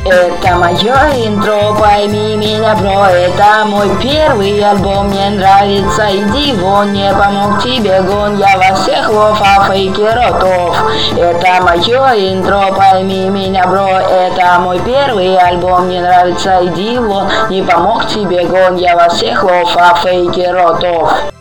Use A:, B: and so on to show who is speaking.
A: Это мое интро, пойми меня, бро. Это мой первый альбом, мне нравится, иди вон. Не помог тебе гон, я во всех лов, а фейки ротов. Это мое интро, пойми меня, бро. Это мой первый альбом, мне нравится, иди вон. Не помог тебе гон, я во всех лов, а фейки ротов.